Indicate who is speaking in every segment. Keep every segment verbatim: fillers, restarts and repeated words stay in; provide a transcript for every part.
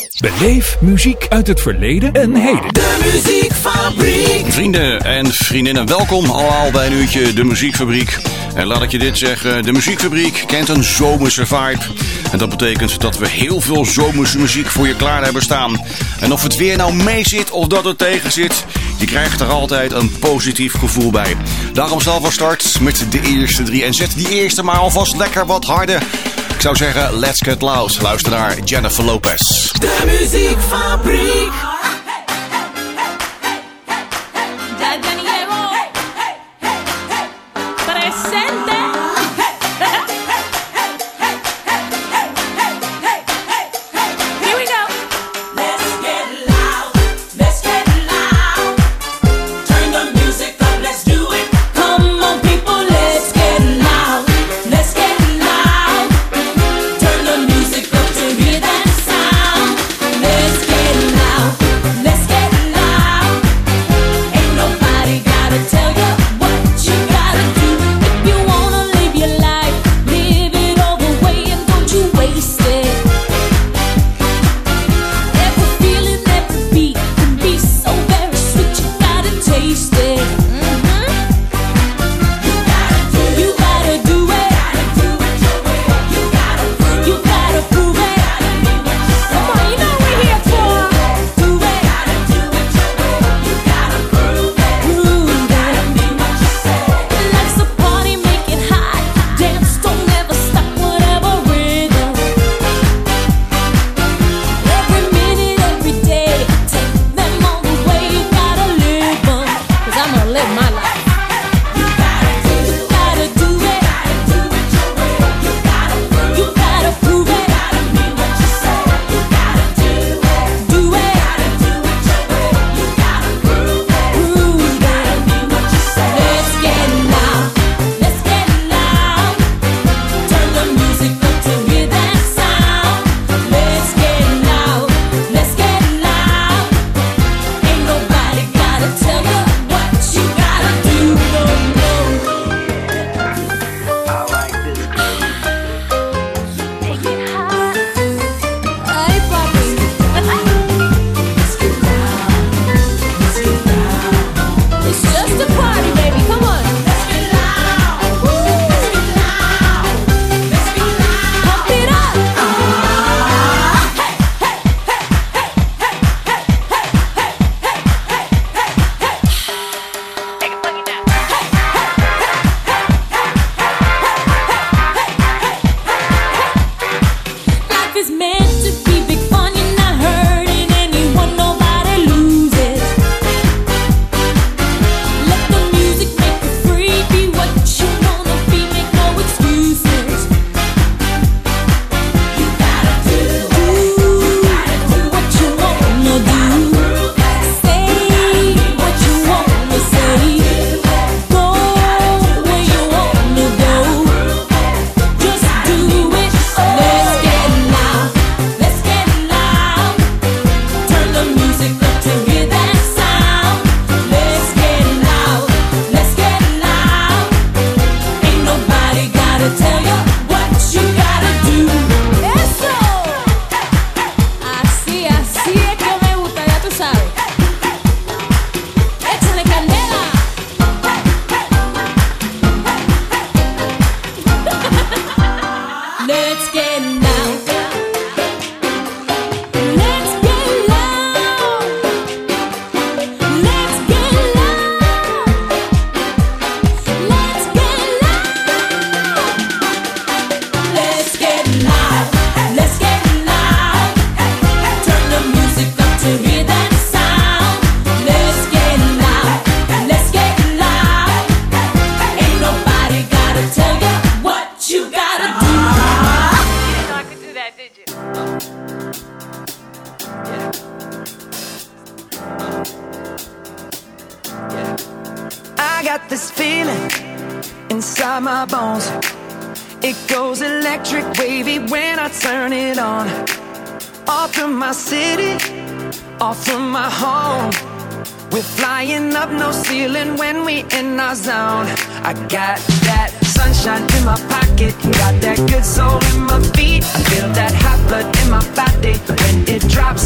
Speaker 1: Beleef muziek uit het verleden en heden.
Speaker 2: De Muziekfabriek.
Speaker 3: Vrienden en vriendinnen, welkom allemaal bij een uurtje De Muziekfabriek. En laat ik je dit zeggen, De Muziekfabriek kent een zomerse vibe. En dat betekent dat we heel veel zomerse muziek voor je klaar hebben staan. En of het weer nou mee zit of dat het tegen zit, je krijgt er altijd een positief gevoel bij. Daarom snel van start met de eerste drie. En zet die eerste maar alvast lekker wat harder. Ik zou zeggen, let's get loud. Luister naar Jennifer Lopez.
Speaker 2: De Muziekfabriek.
Speaker 4: got this feeling inside my bones. It goes electric wavy when I turn it on. Off from my city, off from my home. We're flying up, no ceiling when we in our zone. I got that sunshine in my pocket, got that good soul in my feet. I feel that hot blood in my body when it drops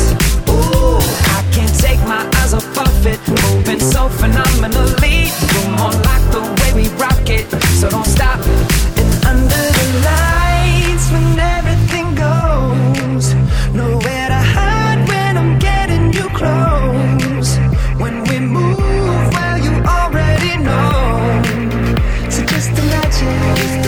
Speaker 4: phenomenally. You're more like the way we rock it, so don't stop. And under the lights, when everything goes, nowhere to hide when I'm getting you close. When we move, well, you already know. So just imagine.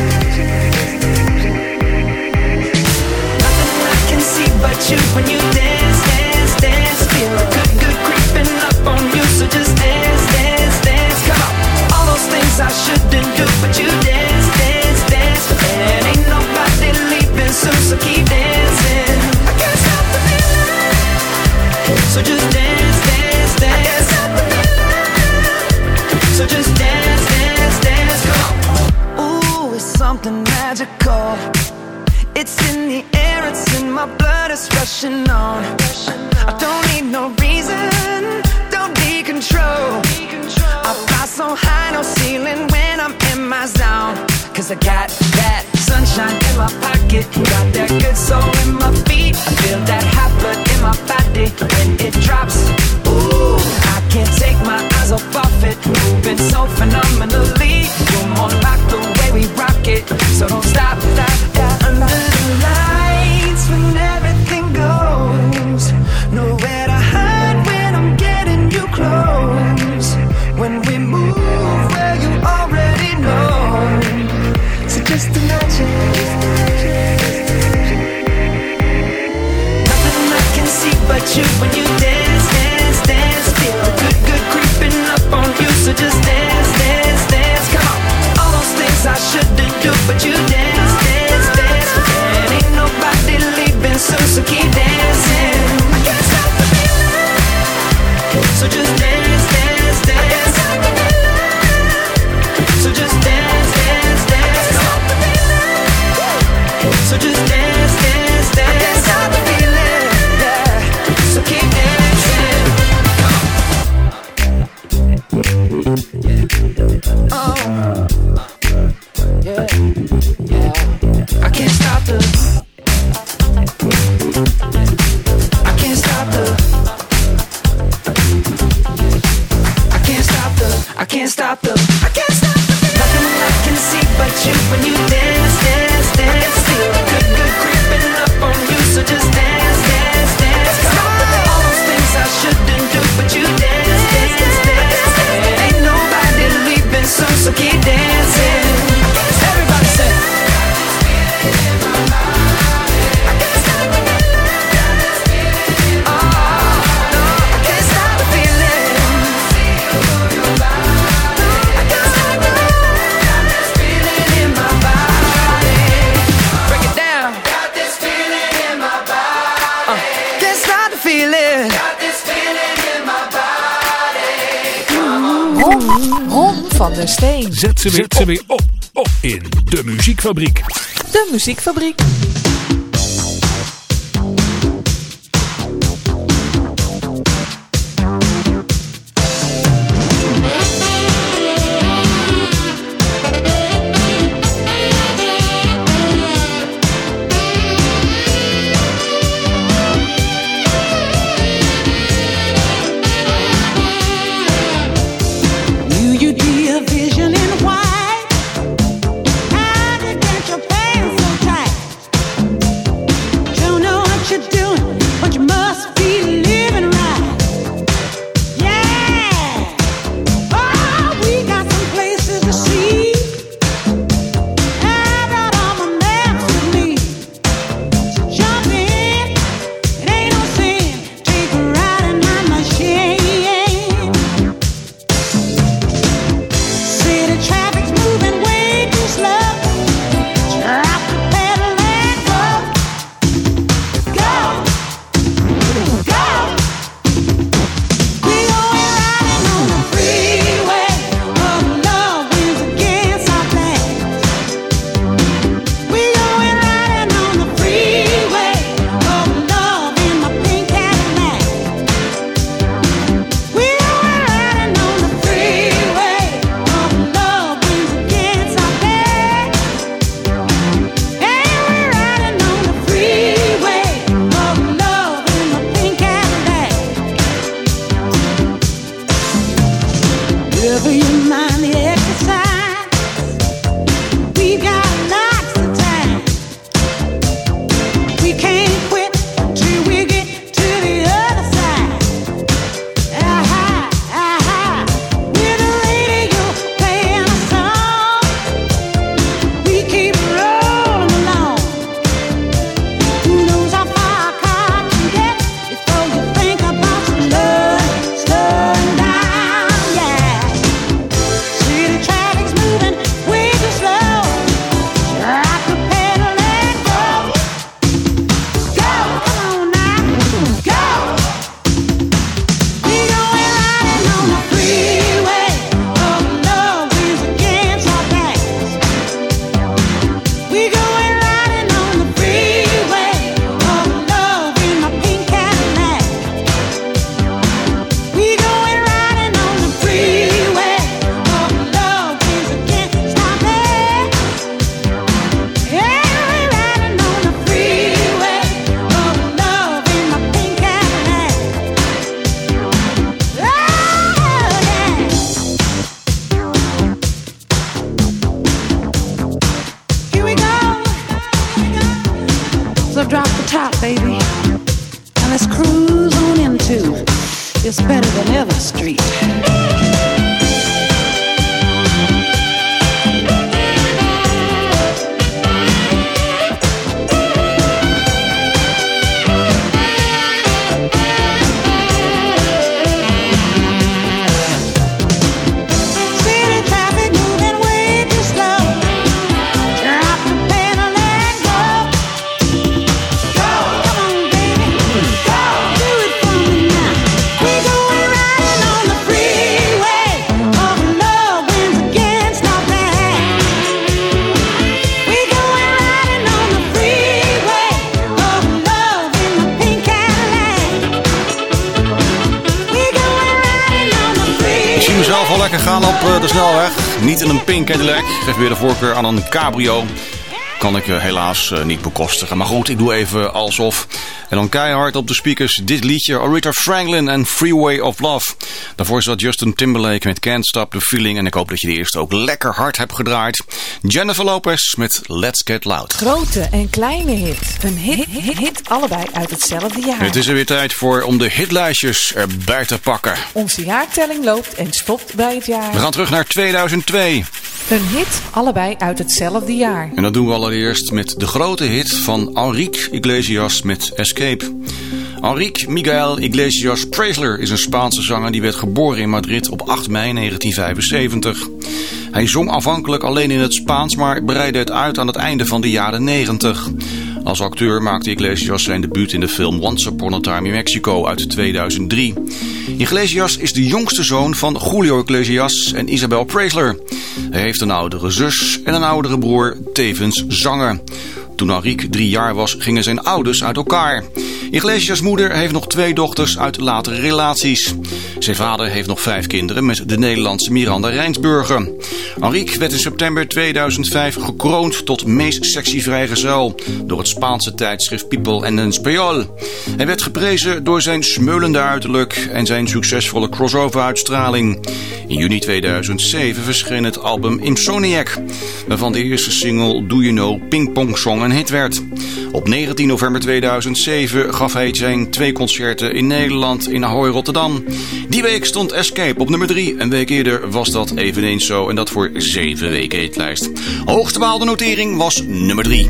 Speaker 4: Nothing I can see but you when you dance, dance, dance. Feel good, good creeping up on you. So just dance, dance, dance. Come on. All those things I shouldn't do, but you dance, dance, dance. And ain't nobody leaving soon, so keep dancing. I can't stop the feeling. So just dance, dance, dance. I can't stop the feeling. So just dance, dance, dance. Come on. Ooh, it's something magical. It's in the air, it's in my blood, it's rushing on. I don't need no reason, don't need control. I fly so high, no ceiling when I'm in my zone. Cause I got that sunshine in my pocket, got that good soul in my feet. I feel that hot blood in my body when it drops. Ooh, I can't take my eyes off of it, moving so phenomenally. You're more like the way we rock it, so don't stop, stop, stop. Under the lights when everything goes, nowhere to hide when I'm getting you close. When we move, well, you already know. So just imagine. Nothing I can see but you when you dance, dance, dance. Feel good, good creeping up on you. So just dance, dance, dance. Come on. All those things I shouldn't do, but you dance, dance, dance. And ain't nobody leaving soon, so keep dancing. I can't stop the feeling. So just dance, dance, dance. I can't stop the feeling. So just dance, dance, dance. I can't stop the feeling. So just dance, dance, dance. I can't stop the feeling. Yeah. So keep dancing. Oh. Yeah. Yeah. I can't stop the. I can't stop the. I can't stop the. I can't stop the. I can't stop the. Nothing I can see but you when you dance, dance, dance. Feel good, good creeping up on you. So just dance, dance, dance. All those things I shouldn't do, but you dance, dance, dance. And ain't nobody leaving soon, so keep dancing. Everybody say.
Speaker 5: Van der Steen.
Speaker 1: Zet ze weer, Zet ze weer op, op in de Muziekfabriek.
Speaker 5: De Muziekfabriek.
Speaker 6: Vision in white, how to get your pants so tight. is better than ever street.
Speaker 3: Lekker gaan op de snelweg. Niet in een pink Cadillac. Geef weer de voorkeur aan een cabrio. Kan ik helaas niet bekostigen. Maar goed, ik doe even alsof. En dan keihard op de speakers dit liedje. Aretha Franklin en Freeway of Love. Daarvoor zat Justin Timberlake met Can't Stop the Feeling. En ik hoop dat je de eerste ook lekker hard hebt gedraaid. Jennifer Lopez met Let's Get Loud.
Speaker 5: Grote en kleine hit. Een hit, hit, hit allebei uit hetzelfde jaar.
Speaker 3: Het is er weer tijd voor om de hitlijstjes erbij te pakken.
Speaker 5: Onze jaartelling loopt en stopt bij het jaar.
Speaker 3: We gaan terug naar tweeduizend twee.
Speaker 5: Een hit allebei uit hetzelfde jaar.
Speaker 3: En dat doen we allereerst met de grote hit van Enrique Iglesias met Escape. Enrique Miguel Iglesias Preisler is een Spaanse zanger die werd geboren in Madrid op acht mei negentien vijfenzeventig. Hij zong aanvankelijk alleen in het Spaans, maar breidde het uit aan het einde van de jaren negentig. Als acteur maakte Iglesias zijn debuut in de film Once Upon a Time in Mexico uit tweeduizend drie. Iglesias is de jongste zoon van Julio Iglesias en Isabel Preisler. Hij heeft een oudere zus en een oudere broer, tevens zanger. Toen Enrique drie jaar was, gingen zijn ouders uit elkaar. Iglesias' moeder heeft nog twee dochters uit latere relaties. Zijn vader heeft nog vijf kinderen met de Nederlandse Miranda Rijnsburger. Enrique werd in september tweeduizend vijf gekroond tot meest sexy vrijgezel door het Spaanse tijdschrift People en Español. Hij werd geprezen door zijn smeulende uiterlijk en zijn succesvolle crossover-uitstraling. In juni tweeduizend zeven verscheen het album Insomniac, waarvan de eerste single Do You Know Ping Pong Song een hit werd. Op negentien november tweeduizend zeven gaf hij zijn twee concerten in Nederland in Ahoy, Rotterdam. Die week stond Escape op nummer drie. Een week eerder was dat eveneens zo en dat voor zeven weken hitlijst. Hoogste behaalde notering was nummer drie.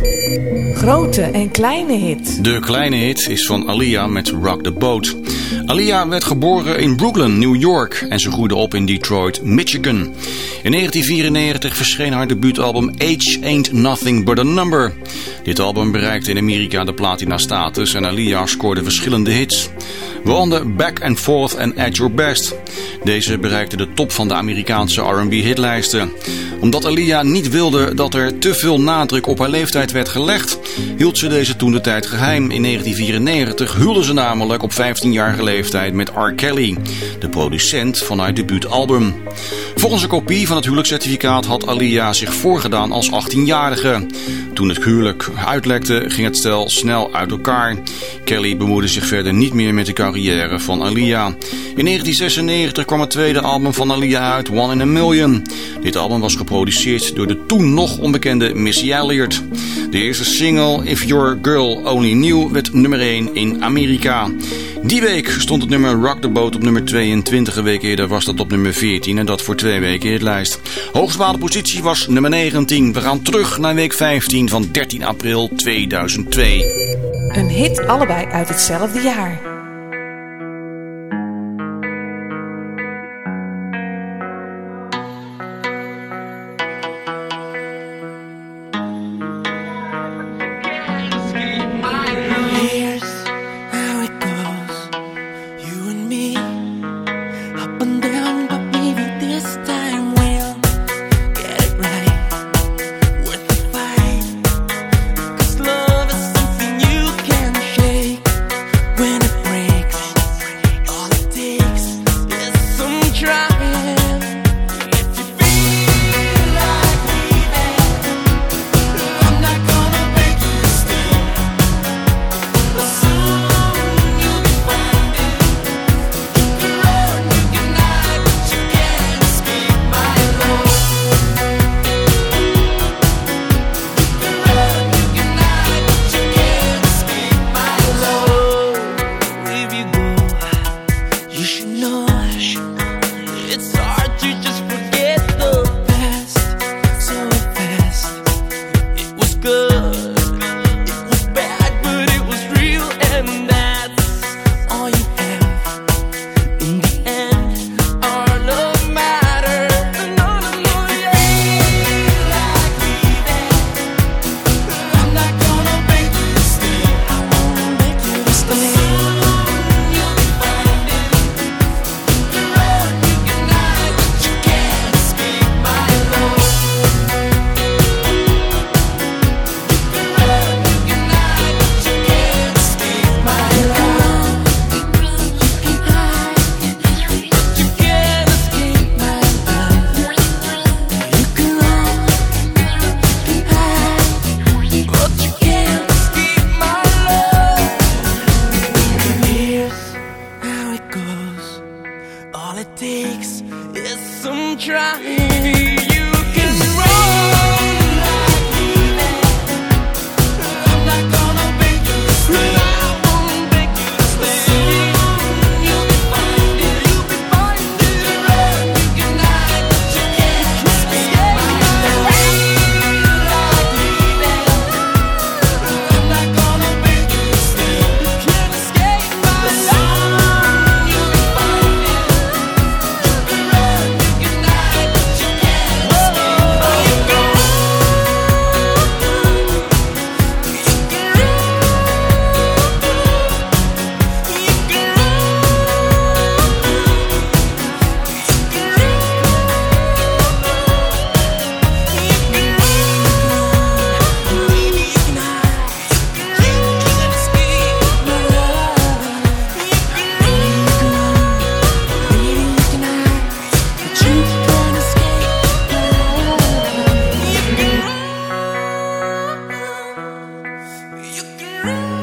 Speaker 5: Grote en kleine hit.
Speaker 3: De kleine hit is van Aaliyah met Rock the Boat. Aaliyah werd geboren in Brooklyn, New York en ze groeide op in Detroit, Michigan. In negentien vierennegentig verscheen haar debuutalbum Age Ain't Nothing But a Number. Dit album bereikte in Amerika de platina-status en Aaliyah scoorde verschillende hits. Waaronder Back and Forth en At Your Best. Deze bereikte de top van de Amerikaanse R en B hitlijsten. Omdat Aaliyah niet wilde dat er te veel nadruk op haar leeftijd werd gelegd, hield ze deze toentertijd geheim. In negentien vierennegentig huwde ze namelijk op vijftienjarige leeftijd met R. Kelly, de producent van haar debuutalbum. Volgens een kopie van het huwelijkscertificaat had Aaliyah zich voorgedaan als achttienjarige. Toen het huwelijk uitlekte, ging het stel snel uit elkaar. Kelly bemoeide zich verder niet meer met de carrière van Aaliyah. In negentien zesennegentig kwam het tweede album van Aaliyah uit, One in a Million. Dit album was geproduceerd door de toen nog onbekende Missy Elliott. De eerste single, If Your Girl Only Knew, werd nummer één in Amerika. Die week stond het nummer Rock the Boat op nummer tweeëntwintig. Een week eerder was dat op nummer veertien en dat voor twee weken hitlijst. Hoogste behaalde positie was nummer negentien. We gaan terug naar week vijftien van dertien april tweeduizend twee.
Speaker 5: Een hit allebei uit hetzelfde jaar.
Speaker 2: When it rains
Speaker 4: Tonight